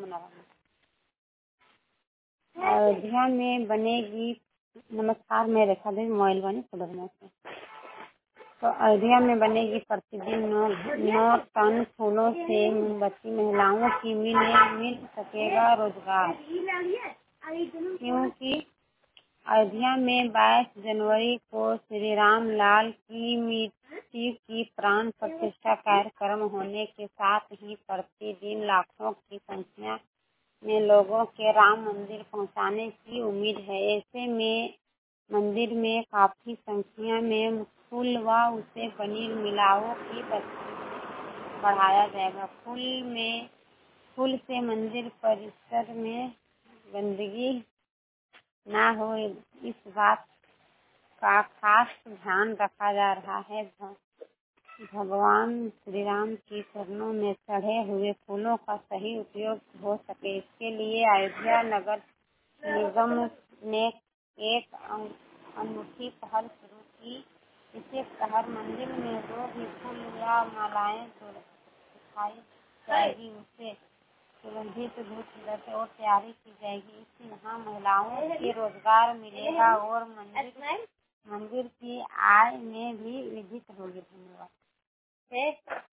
अयोध्या में बनेगी। नमस्कार, मैं रेखा देवी मोबाइल वाली फुलरना से। तो अयोध्या में बनेगी प्रतिदिन 9 टन फूलों से मोमबत्ती। महिलाओं की मिल सकेगा रोजगार, क्योंकि अयोध्या में 22 जनवरी को श्री राम लाल की मृत्यु की प्राण प्रतिष्ठा कार्यक्रम होने के साथ ही प्रतिदिन लाखों की संख्या में लोगों के राम मंदिर पहुंचाने की उम्मीद है। ऐसे में मंदिर में काफी संख्या में फूल व उसे बनी मिलाओं की बढ़ाया जाएगा। फूल से मंदिर परिसर में गंदगी न हो, इस बात का खास ध्यान रखा जा रहा है। भगवान श्री राम की चरणों में चढ़े हुए फूलों का सही उपयोग हो सके, इसके लिए अयोध्या नगर निगम ने एक अनूठी पहल शुरू की। इसे शहर मंदिर में जो भी फूल या मालाएं दिखाई जाएगी उसे सुगंधित धूप और तैयारी की जाएगी। इससे यहाँ महिलाओं को रोजगार मिलेगा और मंदिर की आय में भी वृद्धि होगी। धन्यवाद।